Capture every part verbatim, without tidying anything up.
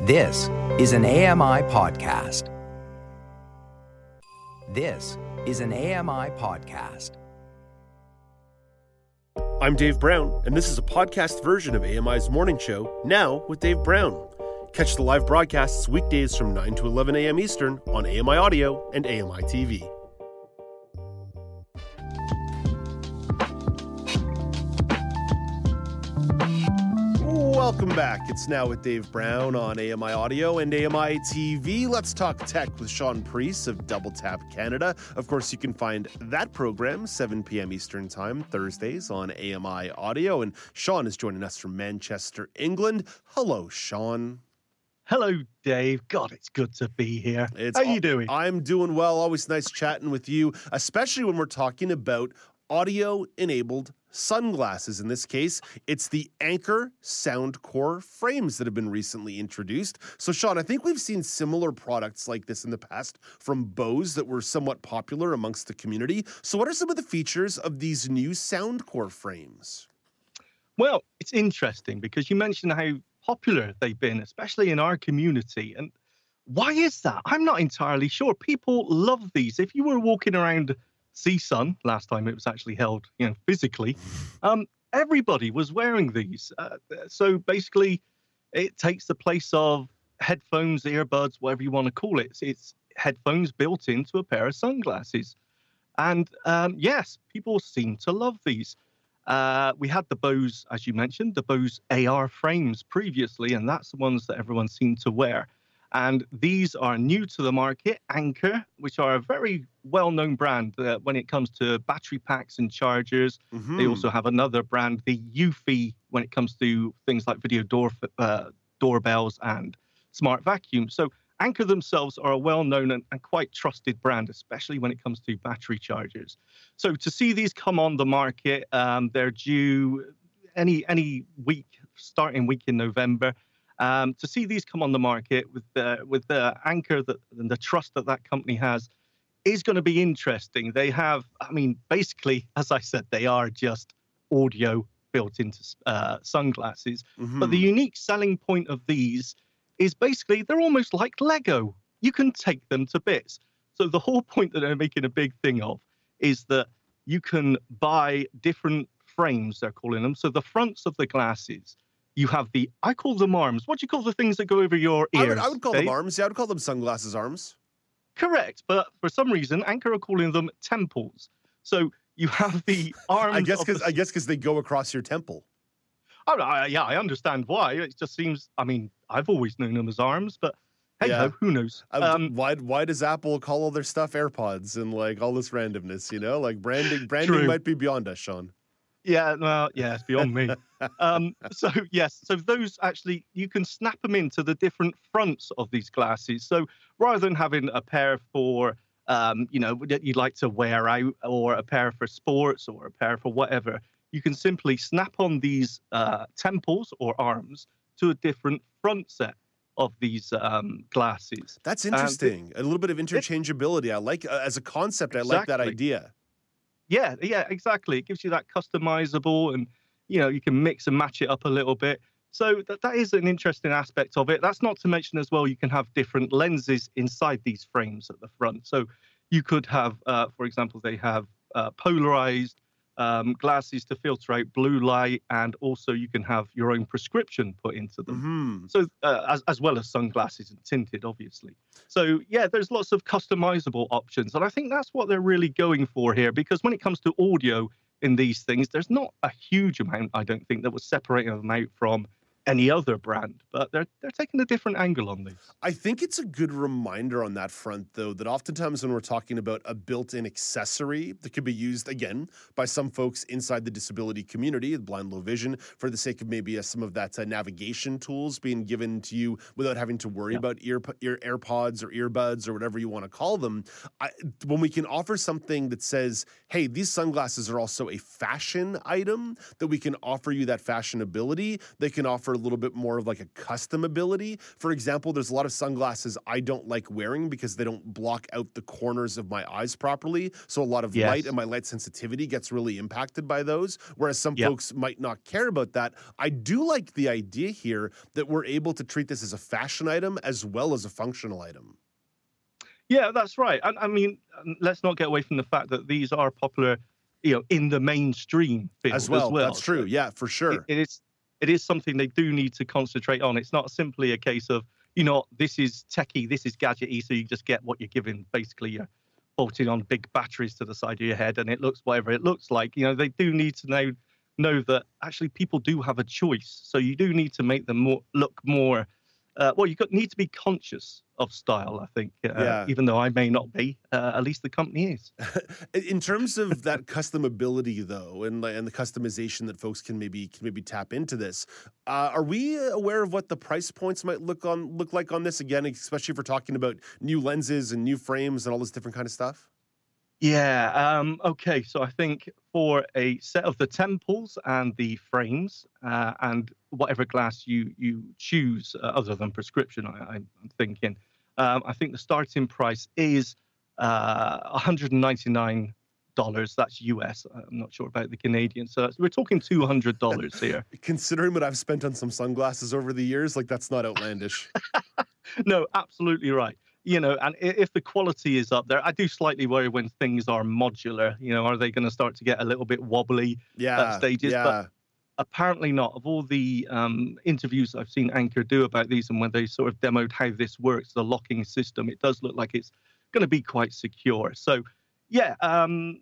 This is an A M I podcast. This is an A M I podcast. I'm Dave Brown, and this is a podcast version of A M I's Morning Show, Now with Dave Brown. Catch the live broadcasts weekdays from nine to eleven a.m. Eastern on A M I Audio and A M I T V. Welcome back. It's Now with Dave Brown on A M I Audio and A M I T V. Let's talk tech with Sean Priest of Double Tap Canada. Of course, you can find that program seven p.m. Eastern Time, Thursdays on A M I Audio. And Sean is joining us from Manchester, England. Hello, Sean. Hello, Dave. God, it's good to be here. It's How are you doing? I'm doing well. Always nice chatting with you, especially when we're talking about audio-enabled sunglasses. In this case, it's the Anker Soundcore frames that have been recently introduced. So, Sean, I think we've seen similar products like this in the past from Bose that were somewhat popular amongst the community. So what are some of the features of these new Soundcore frames? Well, it's interesting because you mentioned how popular they've been, especially in our community. And why is that? I'm not entirely sure. People love these. If you were walking around CSUN, last time it was actually held, you know, physically, um, everybody was wearing these. Uh, so basically, it takes the place of headphones, earbuds, whatever you want to call it. It's, it's headphones built into a pair of sunglasses. And um, yes, people seem to love these. Uh, we had the Bose, as you mentioned, the Bose A R frames previously, and that's the ones that everyone seemed to wear. And these are new to the market, Anker, which are a very well-known brand uh, when it comes to battery packs and chargers. Mm-hmm. They also have another brand, the Eufy, when it comes to things like video door uh, doorbells and smart vacuums. So Anker themselves are a well-known and, and quite trusted brand, especially when it comes to battery chargers. So to see these come on the market, um, they're due any any week, starting week in November. Um, to see these come on the market with the with the Anker that and the trust that that company has is going to be interesting. They have, I mean, basically, as I said, they are just audio built into uh, sunglasses. Mm-hmm. But the unique selling point of these is basically they're almost like Lego. You can take them to bits. So the whole point that they're making a big thing of is that you can buy different frames, they're calling them. So the fronts of the glasses. You have the, I call them arms. What do you call the things that go over your ears? I would, I would call Dave? them arms. Yeah, I would call them sunglasses arms. Correct. But for some reason, Anker are calling them temples. So you have the arms. I guess because the... I guess because they go across your temple. Oh, I, yeah, I understand why. It just seems, I mean, I've always known them as arms, but hey, yeah. ho, who knows? Um, why, why does Apple call all their stuff AirPods and like all this randomness, you know? Like branding, branding True. might be beyond us, Sean. Yeah, well, yeah, it's beyond me. um, so, yes, so those actually, you can snap them into the different fronts of these glasses. So rather than having a pair for, um, you know, that you'd like to wear out, or a pair for sports, or a pair for whatever, you can simply snap on these uh, temples or arms to a different front set of these um, glasses. That's interesting. It, a little bit of interchangeability. I like, uh, as a concept, exactly. I like that idea. Yeah, yeah, exactly. It gives you that customizable and, you know, you can mix and match it up a little bit. So that, that is an interesting aspect of it. That's not to mention as well, you can have different lenses inside these frames at the front. So you could have, uh, for example, they have uh, polarized um, glasses to filter out blue light, and also you can have your own prescription put into them. Mm-hmm. So uh, as, as well as sunglasses and tinted, obviously. So yeah, there's lots of customizable options. And I think that's what they're really going for here, because when it comes to audio in these things, there's not a huge amount, I don't think, that was separating them out from any other brand, but they're they're taking a different angle on these. I think it's a good reminder on that front, though, that oftentimes when we're talking about a built-in accessory that could be used, again, by some folks inside the disability community, blind, low vision, for the sake of maybe uh, some of that uh, navigation tools being given to you without having to worry yeah. about ear, ear AirPods or earbuds or whatever you want to call them. I, when we can offer something that says, hey, these sunglasses are also a fashion item, that we can offer you that fashionability, they can offer offer a little bit more of like a custom ability. For example, there's a lot of sunglasses I don't like wearing because they don't block out the corners of my eyes properly. So a lot of Yes. light and my light sensitivity gets really impacted by those, whereas some Yep. folks might not care about that. I do like the idea here that we're able to treat this as a fashion item as well as a functional item. Yeah, that's right. And I mean, um, let's not get away from the fact that these are popular, you know, in the mainstream field As well, as well. that's true. So Yeah, for sure. it, it is it is something they do need to concentrate on. It's not simply a case of, you know, this is techie, this is gadgety, so you just get what you're given. Basically, you're bolting on big batteries to the side of your head, and it looks whatever it looks like. You know, they do need to know know that actually people do have a choice. So you do need to make them more look more. Uh, well, you got, need to be conscious of style, I think, uh, Yeah. even though I may not be, uh, at least the company is. In terms of that custom ability, though, and like- and the customization that folks can maybe can maybe tap into this, uh, are we aware of what the price points might look on look like on this? Again, especially if we're talking about new lenses and new frames and all this different kind of stuff. Yeah. Um, okay. So I think for a set of the temples and the frames uh, and whatever glass you you choose, uh, other than prescription, I, I'm thinking, um, I think the starting price is uh, one hundred ninety-nine dollars. That's U S. I'm not sure about the Canadian. So we're talking two hundred dollars here. Considering what I've spent on some sunglasses over the years, like that's not outlandish. No, absolutely right. You know, and i- if the quality is up there, I do slightly worry when things are modular. You know, are they going to start to get a little bit wobbly Yeah, at stages? yeah. But apparently not. Of all the um, interviews I've seen Anchor do about these and when they sort of demoed how this works, the locking system, it does look like it's going to be quite secure. So, yeah, um,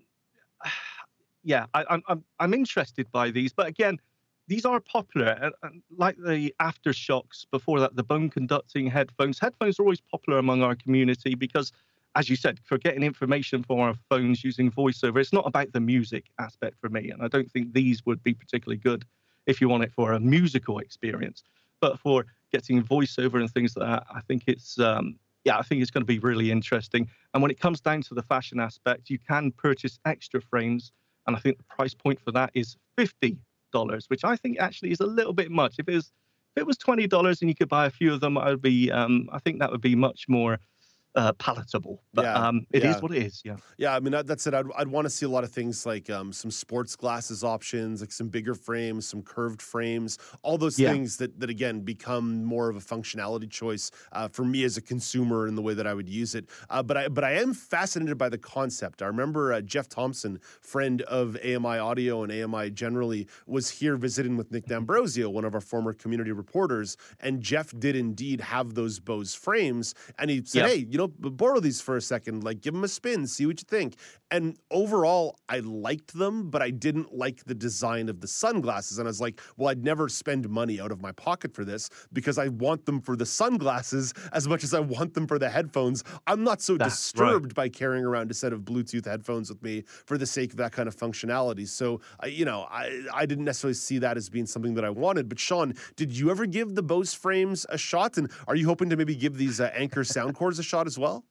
yeah, I, I'm I'm I'm interested by these, but again, these are popular, and, and like the aftershocks before that, the bone conducting headphones. Headphones are always popular among our community because, as you said, for getting information from our phones using voiceover, it's not about the music aspect for me, and I don't think these would be particularly good if you want it for a musical experience. But for getting voiceover and things like that, I think it's um, yeah, I think it's going to be really interesting. And when it comes down to the fashion aspect, you can purchase extra frames, and I think the price point for that is fifty dollars, which I think actually is a little bit much. If it was, if it was twenty dollars and you could buy a few of them, I would be, um, I think that would be much more uh, palatable. But Yeah, um, it is yeah. what it is. Yeah. Yeah, I mean that, that's it. I'd, I'd want to see a lot of things like um, some sports glasses options, like some bigger frames, some curved frames, all those Yeah. things that that again become more of a functionality choice uh, for me as a consumer in the way that I would use it. Uh, but I but I am fascinated by the concept. I remember uh, Jeff Thompson, friend of A M I Audio and A M I generally, was here visiting with Nick D'Ambrosio, one of our former community reporters, and Jeff did indeed have those Bose frames, and he said, Yep. "Hey, you know, borrow these for a second, like give them a spin, see what you think." And overall, I liked them, but I didn't like the design of the sunglasses. And I was like, well, I'd never spend money out of my pocket for this because I want them for the sunglasses as much as I want them for the headphones. I'm not so That's disturbed by carrying around a set of Bluetooth headphones with me for the sake of that kind of functionality. So, I, you know, I, I didn't necessarily see that as being something that I wanted. But Sean, did you ever give the Bose frames a shot? And are you hoping to maybe give these uh, Anchor sound cores a shot as well?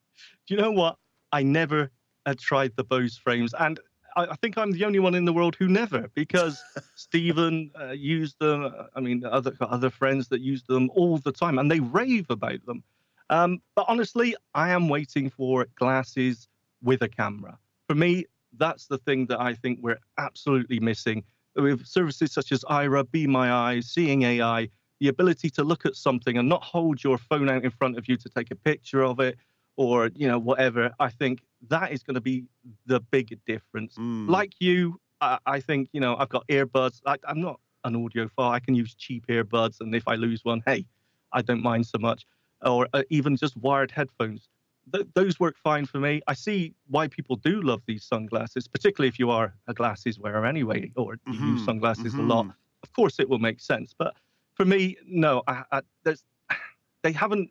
Do you know what? I never had tried the Bose frames, and I, I think I'm the only one in the world who never, because Stephen uh, used them. uh, I mean, other other friends that use them all the time, and they rave about them. Um, but honestly, I am waiting for glasses with a camera. For me, that's the thing that I think we're absolutely missing. With services such as Aira, Be My Eyes, Seeing A I, the ability to look at something and not hold your phone out in front of you to take a picture of it, or, you know, whatever, I think that is going to be the big difference. Mm. Like you, I, I think, you know, I've got earbuds. I, I'm not an audiophile. I can use cheap earbuds, and if I lose one, hey, I don't mind so much. Or uh, even just wired headphones. Th- those work fine for me. I see why people do love these sunglasses, particularly if you are a glasses wearer anyway, or you Mhm, use sunglasses mhm. a lot. Of course, it will make sense. But for me, no, I, I, there's, they haven't.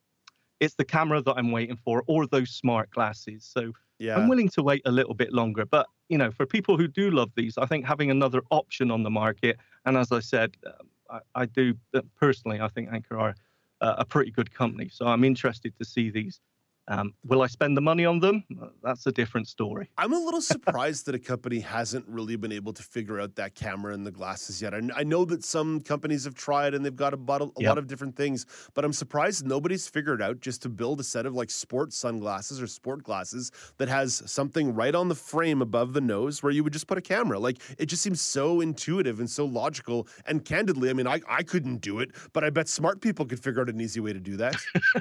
It's the camera that I'm waiting for, or those smart glasses. So Yeah. I'm willing to wait a little bit longer. But, you know, for people who do love these, I think having another option on the market, and as I said, um, I, I do uh, personally, I think Anchor are uh, a pretty good company. So I'm interested to see these. Um, will I spend the money on them? That's a different story. I'm a little surprised that a company hasn't really been able to figure out that camera and the glasses yet. I, I know that some companies have tried and they've got a, a Yep. lot of different things, but I'm surprised nobody's figured out just to build a set of like sports sunglasses or sport glasses that has something right on the frame above the nose where you would just put a camera. Like, it just seems so intuitive and so logical. And candidly, I mean, I, I couldn't do it, but I bet smart people could figure out an easy way to do that.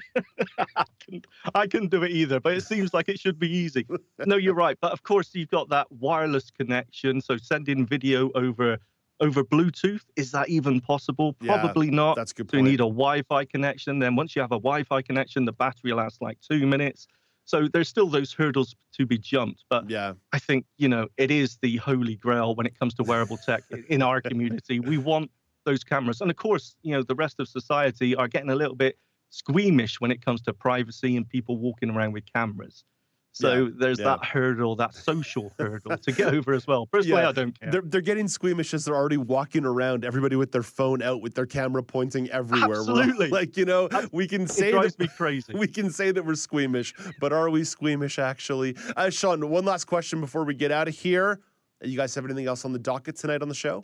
I couldn't, I couldn't do it either, but it seems like it should be easy. No, you're right. But of course, you've got that wireless connection. So sending video over over Bluetooth, is that even possible? Yeah, Probably not. that's a good So you point. need a Wi-Fi connection. Then once you have a Wi-Fi connection, the battery lasts like two minutes. So there's still those hurdles to be jumped. But Yeah. I think, you know, it is the holy grail when it comes to wearable tech in our community. We want those cameras. And of course, you know, the rest of society are getting a little bit squeamish when it comes to privacy and people walking around with cameras. So Yeah, there's yeah. that hurdle, that social hurdle to get over as well. Personally, Yeah, I don't care. They're, they're getting squeamish as they're already walking around, everybody with their phone out, with their camera pointing everywhere. We're all Absolutely. like, you know, we can It say drives that, me crazy. we can say that we're squeamish, but are we squeamish actually? Uh, Sean, one last question before we get out of here. You guys have anything else on the docket tonight on the show?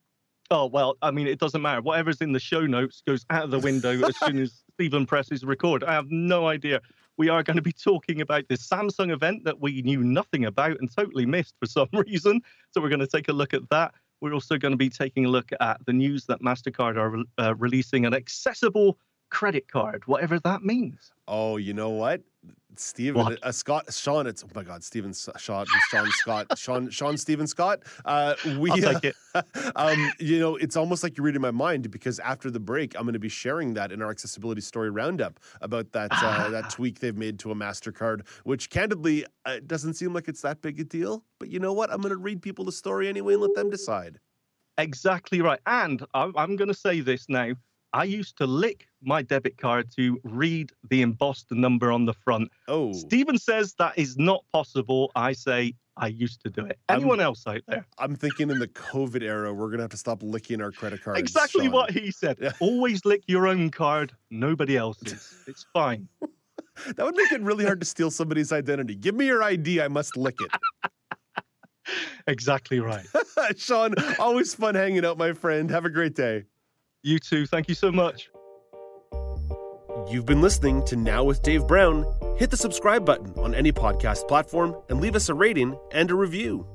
Oh, well, I mean, it doesn't matter. Whatever's in the show notes goes out of the window as soon as Stephen presses record. I have no idea. We are going to be talking about this Samsung event that we knew nothing about and totally missed for some reason. So we're going to take a look at that. We're also going to be taking a look at the news that MasterCard are uh, releasing an accessible credit card, whatever that means. Oh, you know what? Steven, What? uh, Scott, Sean, it's, oh my God, Steven, S- Sean, Sean Scott, Sean, Sean, Steven Scott. Uh, we, I'll take uh, um, you know, it's almost like you're reading my mind because after the break, I'm going to be sharing that in our accessibility story roundup about that, uh, that tweak they've made to a MasterCard, which candidly, uh, it doesn't seem like it's that big a deal. But you know what? I'm going to read people the story anyway and let them decide. Exactly right. And I- I'm going to say this now. I used to lick my debit card to read the embossed number on the front. Oh, Stephen says that is not possible. I say I used to do it. I'm- Anyone else out there? I'm thinking in the COVID era, we're going to have to stop licking our credit cards. Exactly Sean. what he said. Yeah. Always lick your own card, nobody else's. It's fine. That would make it really hard to steal somebody's identity. Give me your I D, I must lick it. Exactly right. Sean, always fun hanging out, my friend. Have a great day. You too. Thank you so much. You've been listening to Now with Dave Brown. Hit the subscribe button on any podcast platform and leave us a rating and a review.